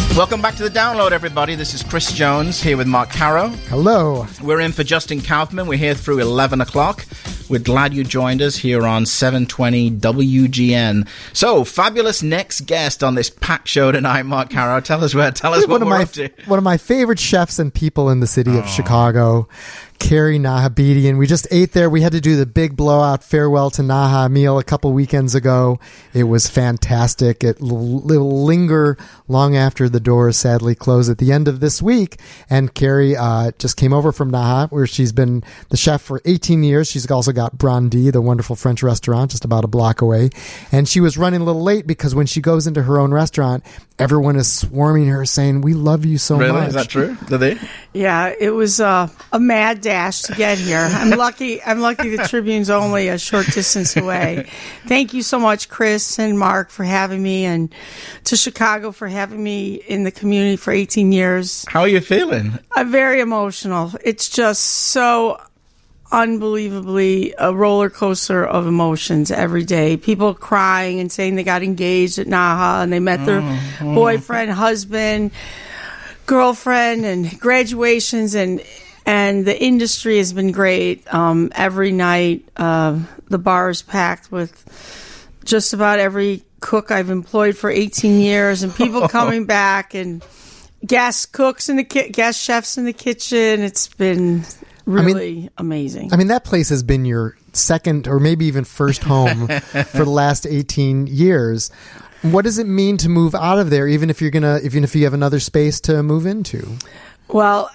Welcome back to the download, everybody. This is Chris Jones here with Mark Caro. Hello. We're in for Justin Kaufman. We're here through 11 o'clock. We're glad you joined us here on 720 WGN. So, fabulous next guest on this packed show tonight, Mark Caro. Tell us what we're up to. One of my favorite chefs and people in the city of Chicago, Carrie Nahabedian. We just ate there. We had to do the big blowout farewell to Naha meal a couple weekends ago. It was fantastic. It will linger long after the doors sadly close at the end of this week. And Carrie just came over from Naha, where she's been the chef for 18 years. She's also got Brandy, the wonderful French restaurant, just about a block away. And she was running a little late because when she goes into her own restaurant, everyone is swarming her saying, "We love you so much." Really? Is that true? Do they? Yeah, it was a mad dash to get here. I'm lucky the Tribune's only a short distance away. Thank you so much, Chris and Mark, for having me, and to Chicago for having me in the community for 18 years. How are you feeling? I'm very emotional. It's just so unbelievably a roller coaster of emotions every day. People crying and saying they got engaged at Naha and they met their boyfriend, husband, girlfriend, and graduations, and the industry has been great. Every night the bar is packed with just about every cook I've employed for 18 years, and people coming back, and guest cooks in the guest chefs in the kitchen. It's been really amazing. I mean, that place has been your second or maybe even first home for the last 18 years. What does it mean to move out of there, even if you have another space to move into? Well,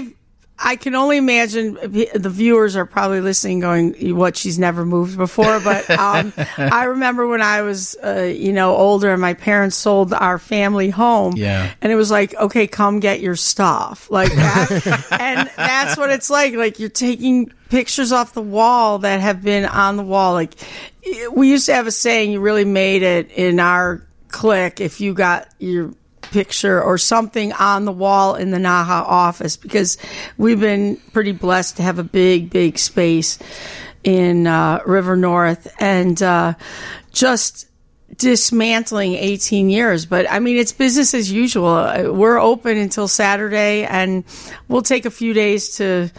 I can only imagine the viewers are probably listening going, "What, she's never moved before?" But I remember when I was, older, and my parents sold our family home. Yeah. And it was like, "Okay, come get your stuff." Like that. And that's what it's like. Like, you're taking pictures off the wall that have been on the wall. Like, we used to have a saying, you really made it in our clique if you got your picture or something on the wall in the Naha office, because we've been pretty blessed to have a big space in River North, and just dismantling 18 years. But I mean, it's business as usual. We're open until Saturday, and we'll take a few days to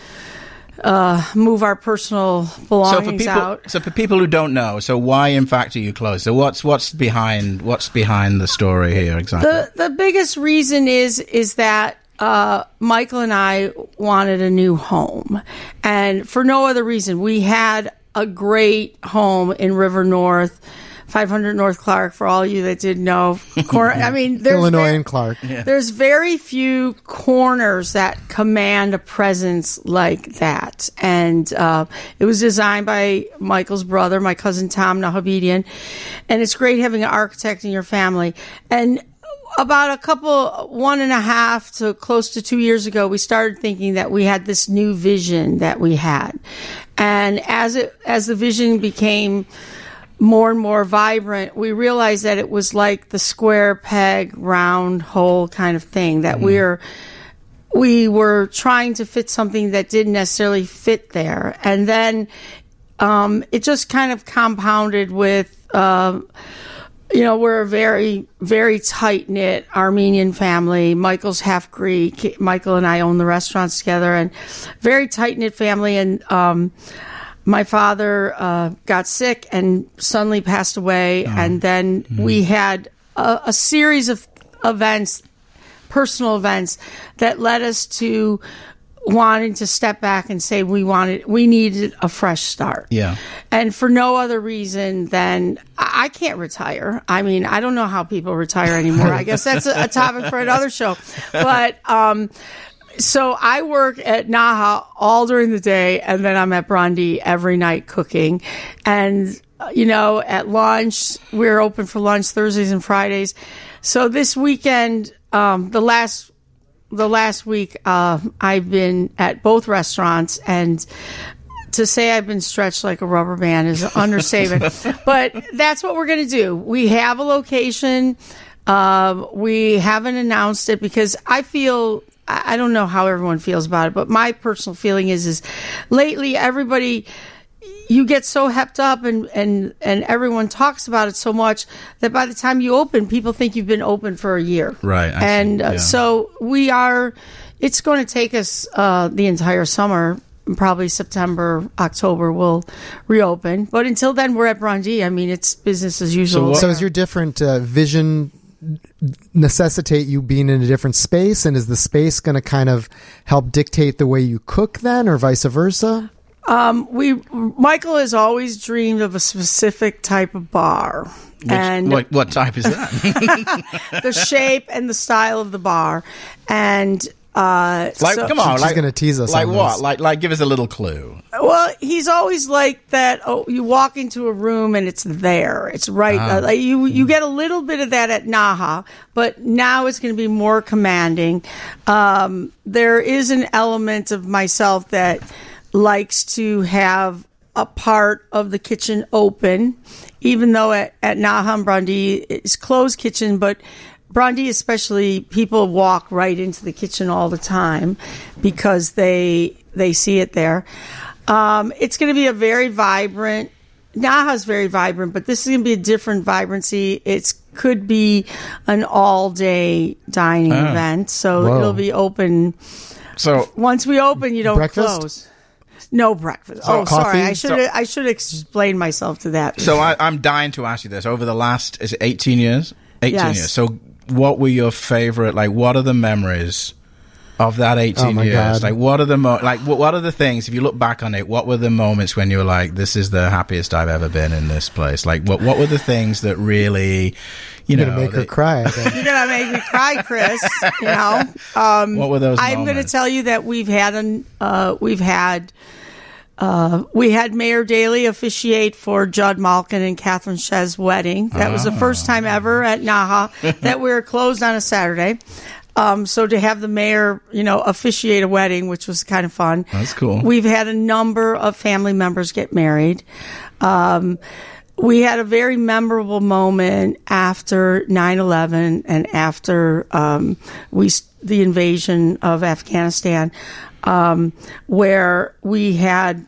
move our personal belongings out. So for people who don't know, so why in fact are you closed? So what's behind the story here exactly? The biggest reason is that Michael and I wanted a new home, and for no other reason. We had a great home in River North, 500 North Clark, for all you that didn't know. I mean, there's Illinois and Clark. Yeah. There's very few corners that command a presence like that. And it was designed by Michael's brother, my cousin Tom Nahabedian. And it's great having an architect in your family. And about 1.5 to close to 2 years ago, we started thinking that we had this new vision that we had. And as the vision became more and more vibrant, we realized that it was like the square peg, round hole kind of thing, that we were trying to fit something that didn't necessarily fit there. And then it just kind of compounded with, we're a very, very tight-knit Armenian family. Michael's half Greek. Michael and I own the restaurants together, and very tight-knit family. And my father got sick and suddenly passed away. And then we had a series of events, personal events, that led us to wanting to step back and say we needed a fresh start. Yeah. And for no other reason than I can't retire. I mean, I don't know how people retire anymore. I guess that's a topic for another show. But so I work at Naha all during the day, and then I'm at Brandy every night cooking. And, at lunch, we're open for lunch Thursdays and Fridays. So this weekend, the last week, I've been at both restaurants, and to say I've been stretched like a rubber band is an understatement. But that's what we're going to do. We have a location. We haven't announced it because I don't know how everyone feels about it, but my personal feeling is lately everybody, you get so hepped up and everyone talks about it so much that by the time you open, people think you've been open for a year. Right. So we are, it's going to take us the entire summer. Probably September, October we'll reopen. But until then, we're at Brandi. I mean, it's business as usual. So is your different vision necessitate you being in a different space? And is the space going to kind of help dictate the way you cook then, or vice versa? Michael has always dreamed of a specific type of bar. What type is that? The shape and the style of the bar. And come on, she's going to tease us. Like on what? This. Like give us a little clue. Well, he's always like that. Oh, you walk into a room and it's there. It's right. Like you get a little bit of that at Naha, but now it's going to be more commanding. There is an element of myself that likes to have a part of the kitchen open, even though at Naha and Brandi it's closed kitchen, but Brandi especially, people walk right into the kitchen all the time because they see it there. It's going to be a very vibrant, Naha's very vibrant, but this is going to be a different vibrancy. It could be an all-day dining event, so it'll be open. So once we open, you don't breakfast? Close. No breakfast. So sorry. coffee? I should explain myself to that. So I'm dying to ask you this. Over the last, is it 18 years? 18 years. So what were your favorite, like, what are the memories of that 18 years? God. Like, what are the what are the things, if you look back on it, what were the moments when you were like, this is the happiest I've ever been in this place? Like, what were the things that really, You're going to make her cry, I think. You're going to make me cry, Chris. What were those I'm going to tell you that we had Mayor Daley officiate for Judd Malkin and Catherine Sheh's wedding. That was the first time ever at Naha that we were closed on a Saturday. So to have the mayor, officiate a wedding, which was kind of fun. That's cool. We've had a number of family members get married. We had a very memorable moment after 9/11 and after the invasion of Afghanistan, where we had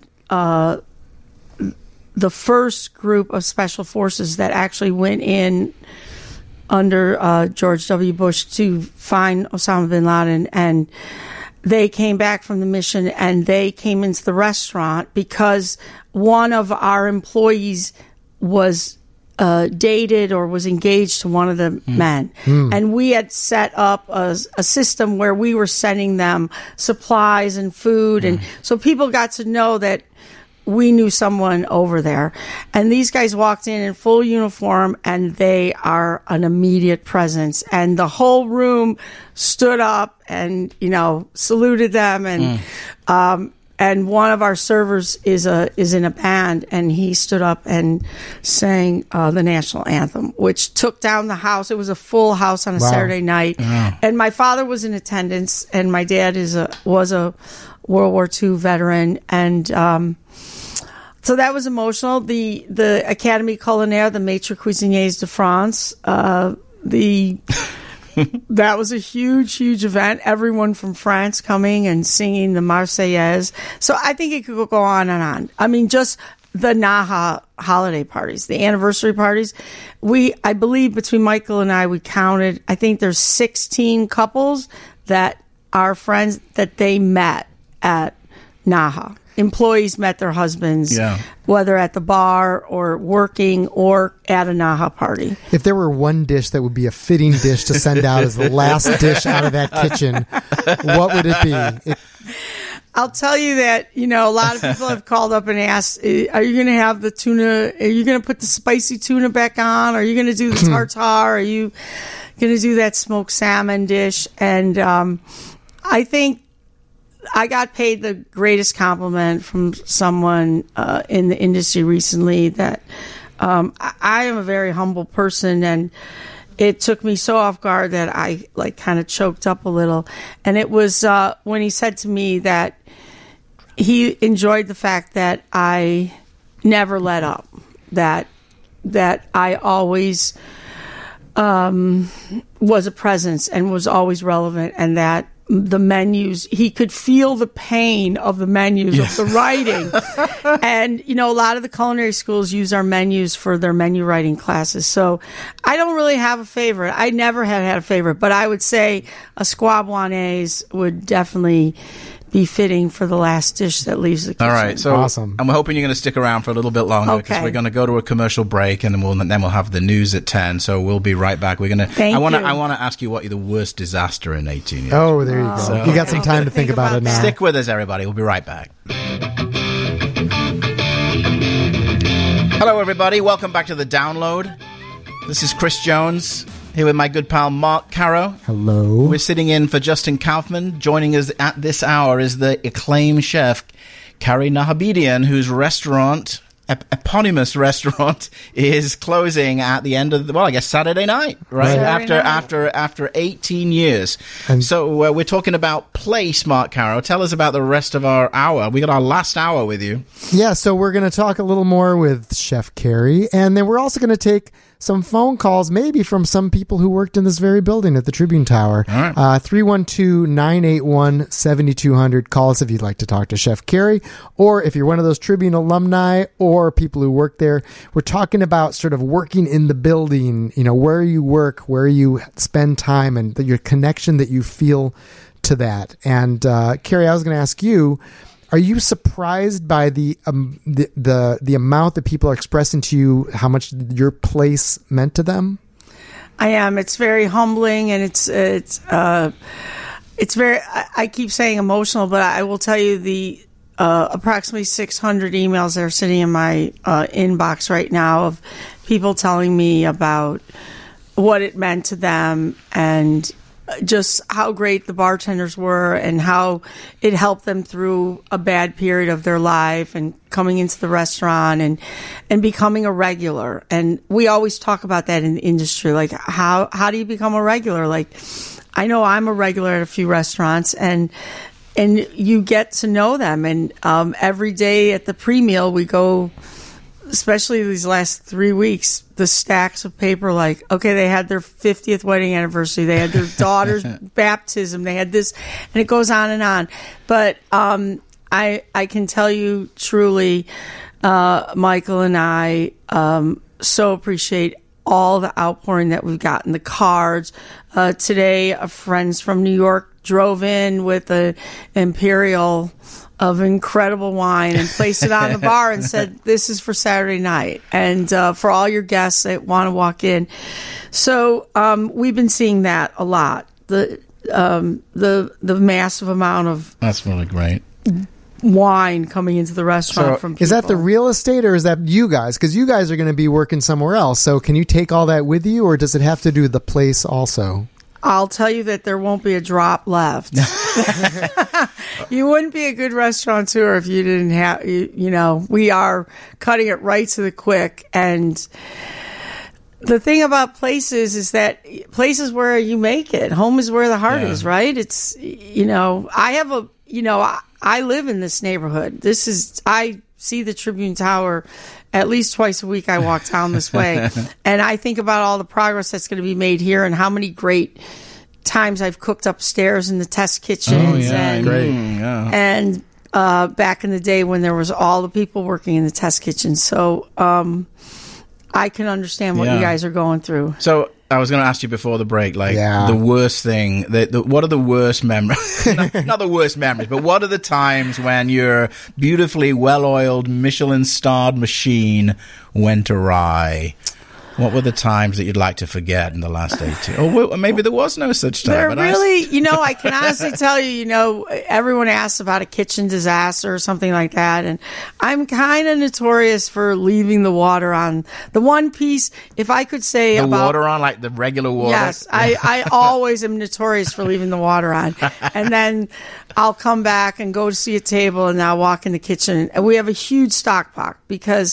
the first group of special forces that actually went in under George W. Bush to find Osama bin Laden, and they came back from the mission and they came into the restaurant because one of our employees was dated or was engaged to one of the men. And we had set up a system where we were sending them supplies and food. And so people got to know that we knew someone over there. And these guys walked in full uniform, and they are an immediate presence. And the whole room stood up and, saluted them. And one of our servers is in a band, and he stood up and sang the national anthem, which took down the house. It was a full house on a Saturday night. Wow. And my father was in attendance, and my dad was a World War II veteran, and so that was emotional. The Académie Culinaire, the Maître Cuisiniers de France, that was a huge, huge event. Everyone from France coming and singing the Marseillaise. So I think it could go on and on. I mean, just the Naha holiday parties, the anniversary parties. I believe between Michael and I, we counted, I think there's 16 couples that are friends that they met at Naha. Employees met their husbands, whether at the bar or working or at a Naha party. If there were one dish that would be a fitting dish to send out as the last dish out of that kitchen, what would it be? I'll tell you that, a lot of people have called up and asked, are you going to have the tuna? Are you going to put the spicy tuna back on? Are you going to do the tartare? Are you going to do that smoked salmon dish? And I think I got paid the greatest compliment from someone in the industry recently that I am a very humble person, and it took me so off guard that I kind of choked up a little. And it was when he said to me that he enjoyed the fact that I never let up, that I always was a presence and was always relevant, and that the menus. He could feel the pain of the menus, of the writing. And, a lot of the culinary schools use our menus for their menu writing classes. So I don't really have a favorite. I never have had a favorite, but I would say a squab-wanaise would definitely be fitting for the last dish that leaves the kitchen. All right, so awesome. And we're hoping you're going to stick around for a little bit longer because we're going to go to a commercial break and then we'll have the news at 10. So we'll be right back. We're going to. I want to ask you what the worst disaster in 18 years. Oh, there you go. So, you got some time to think about it now. Stick with us, everybody. We'll be right back. Hello, everybody. Welcome back to The Download. This is Chris Jones. Here with my good pal Mark Caro. Hello. We're sitting in for Justin Kaufman. Joining us at this hour is the acclaimed chef, Carrie Nahabedian, whose restaurant, eponymous restaurant, is closing at the end of, Saturday night, right? After 18 years. And so we're talking about place, Mark Caro. Tell us about the rest of our hour. We got our last hour with you. Yeah, so we're going to talk a little more with Chef Carrie, and then we're also going to take some phone calls, maybe from some people who worked in this very building at the Tribune Tower. All right. 312-981-7200. Call us if you'd like to talk to Chef Carrie, or if you're one of those Tribune alumni or people who work there. We're talking about sort of working in the building, where you work, where you spend time, and your connection that you feel to that. And Carrie, I was going to ask you, are you surprised by the amount that people are expressing to you how much your place meant to them? I am. It's very humbling, and it's very. I keep saying emotional, but I will tell you the approximately 600 emails that are sitting in my inbox right now of people telling me about what it meant to them and just how great the bartenders were and how it helped them through a bad period of their life and coming into the restaurant and becoming a regular. And we always talk about that in the industry. Like, how do you become a regular? Like, I know I'm a regular at a few restaurants, and you get to know them. And every day at the pre-meal, we go, especially these last 3 weeks, the stacks of paper, like, okay, they had their 50th wedding anniversary, they had their daughter's baptism, they had this, and it goes on and on. But I can tell you truly, Michael and I so appreciate all the outpouring that we've gotten, the cards. Today, friends from New York drove in with an Imperial of incredible wine and placed it on the bar and said, "This is for Saturday night, and for all your guests that want to walk in." So we've been seeing that a lot. The massive amount of that's really great wine coming into the restaurant from people. Is that the real estate, or is that you guys? Because you guys are going to be working somewhere else. So can you take all that with you, or does it have to do with the place also? I'll tell you that there won't be a drop left. You wouldn't be a good restaurateur if you didn't have, we are cutting it right to the quick. And the thing about places is that places where you make it, home is where the heart is, right? It's, I live in this neighborhood. I see the Tribune Tower at least twice a week. I walk down this way, and I think about all the progress that's going to be made here and how many great times I've cooked upstairs in the test kitchens. And back in the day when there was all the people working in the test kitchens. So I can understand what you guys are going through. So I was going to ask you before the break, the worst thing, what are the worst memories? not the worst memories, but what are the times when your beautifully well-oiled Michelin-starred machine went awry? What were the times that you'd like to forget in the last 18? Or maybe there was no such time. I can honestly tell you, everyone asks about a kitchen disaster or something like that. And I'm kind of notorious for leaving the water on. The one piece, if I could say water on, like the regular water? Yes, I always am notorious for leaving the water on. And then I'll come back and go to see a table, and I'll walk in the kitchen. And we have a huge stock pot because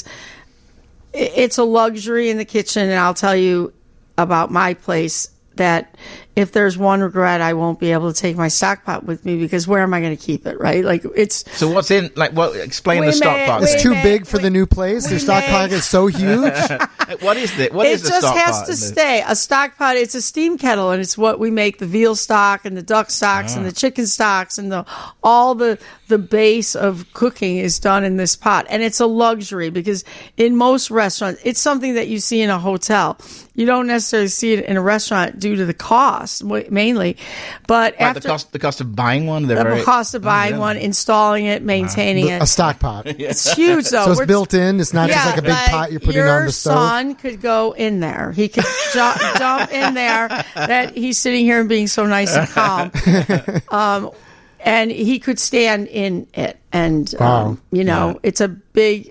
it's a luxury in the kitchen. And I'll tell you about my place that if there's one regret, I won't be able to take my stock pot with me, because where am I going to keep it, right? Like, it's... So what's in, like, what, explain the stock pot. It's too big for the new place? Your stock pot is so huge? What is it? What is the stock pot? It just has to stay. A stock pot, it's a steam kettle, and it's what we make the veal stock and the duck stocks and the chicken stocks, and all the base of cooking is done in this pot. And it's a luxury, because in most restaurants, it's something that you see in a hotel. You don't necessarily see it in a restaurant due to the cost, mainly. But right, after the cost of buying one, the cost of buying one, installing it, maintaining it. A stock pot. It's huge, though. So it's built in. It's not just like a big pot you're putting on the stove. Your son could go in there. He could jump in there. That he's sitting here and being so nice and calm. And he could stand in it. And, it's a big,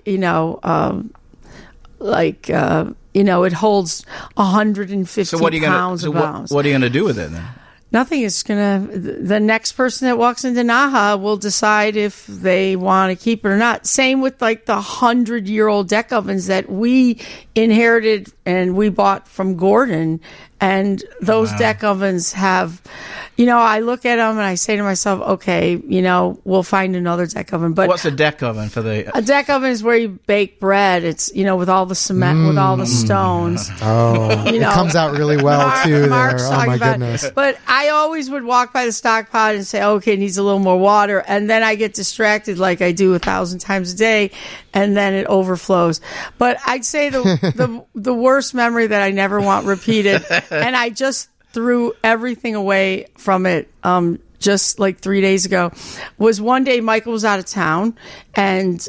it holds 150 pounds of bones. What are you going to do with it then? Nothing. Is the next person that walks into Naha will decide if they want to keep it or not. Same with like the 100-year-old deck ovens that we inherited and we bought from Gordon. And those deck ovens have, I look at them and I say to myself, okay, we'll find another deck oven. But what's a deck oven for the? A deck oven is where you bake bread. It's, with all the cement, with all the stones. Oh, it comes out really well too. Mark's there. Oh my goodness. But I always would walk by the stock pot and say, okay, it needs a little more water. And then I get distracted like I do 1,000 times a day. And then it overflows. But I'd say the worst memory that I never want repeated, and I just threw everything away from it just like 3 days ago, was one day Michael was out of town, and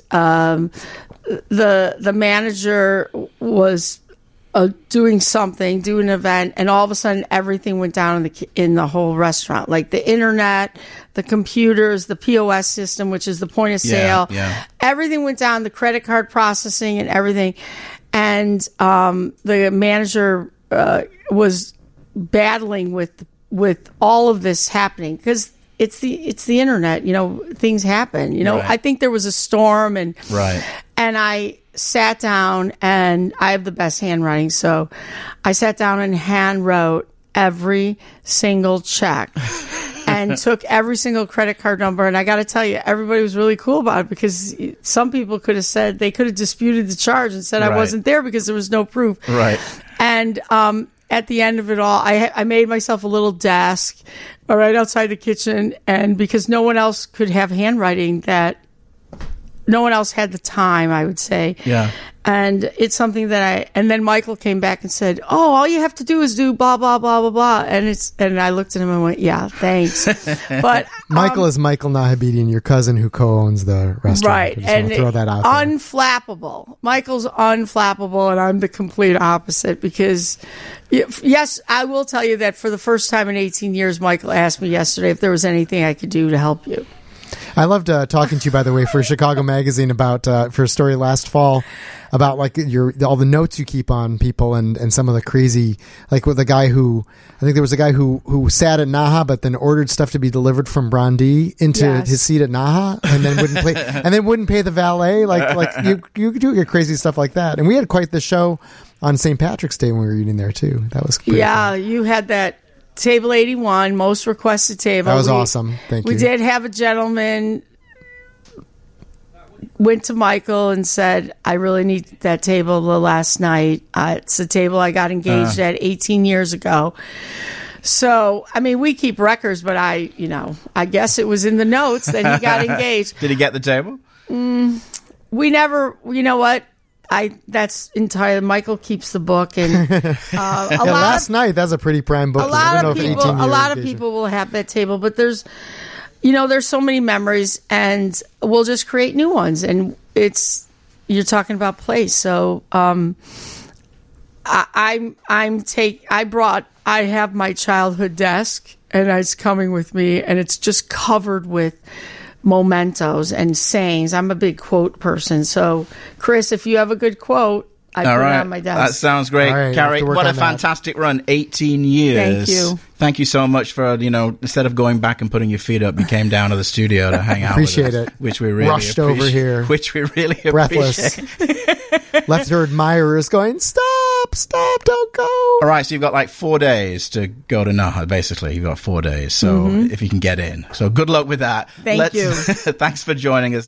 the manager was doing an event, and all of a sudden everything went down in the whole restaurant, like the internet, the computers, the POS system, which is the point of sale. Everything went down, the credit card processing and everything. And the manager was battling with all of this happening, because it's the internet, things happen, Right. I think there was a storm, and I sat down, and I have the best handwriting, so I sat down and hand wrote every single check and took every single credit card number. And I got to tell you, everybody was really cool about it, because some people could have said, they could have disputed the charge and said I wasn't there because there was no proof. Right. And at the end of it all, I made myself a little desk right outside the kitchen, and because no one else could have handwriting, that no one else had the time, I would say. Yeah. And it's something that and then Michael came back and said, oh, all you have to do is do blah, blah, blah, blah, blah. And I looked at him and went, yeah, thanks. But Michael is Michael Nahabedian, your cousin who co-owns the restaurant. Right. I just want to throw that out there. Unflappable. Michael's unflappable, and I'm the complete opposite, because, yes, I will tell you that for the first time in 18 years, Michael asked me yesterday if there was anything I could do to help you. I loved talking to you, by the way, for Chicago Magazine about for a story last fall about like all the notes you keep on people and some of the crazy, like with the guy who, I think there was a guy who sat at Naha but then ordered stuff to be delivered from Brandi into his seat at Naha and then wouldn't pay the valet. Like you do your crazy stuff like that. And we had quite the show on St. Patrick's Day when we were eating there too. That was pretty fun. You had that. Table 81, most requested table. That was awesome. Thank you. We did have a gentleman went to Michael and said, I really need that table the last night. It's a table I got engaged at 18 years ago. So, I mean, we keep records, but I guess it was in the notes that he got engaged. Did he get the table? We never, you know what? That's entirely, Michael keeps the book, and last night, that's a pretty prime book. A lot of people will have that table, but there's so many memories, and we'll just create new ones. And you're talking about place, so I have my childhood desk, and it's coming with me, and it's just covered with mementos and sayings. I'm a big quote person. So, Chris, if you have a good quote, I put it on my desk. That sounds great. Right, Carrie, what a fantastic run. 18 years. Thank you. Thank you so much for, instead of going back and putting your feet up, you came down to the studio to hang out appreciate with us. It. Which we really rushed over here. Which we really breathless. appreciate. Left her admirers going, stop! stop, don't go. All right, so you've got like 4 days to go to Naha, basically. You've got 4 days, so if you can get in. So good luck with that. Thank you. Thanks for joining us.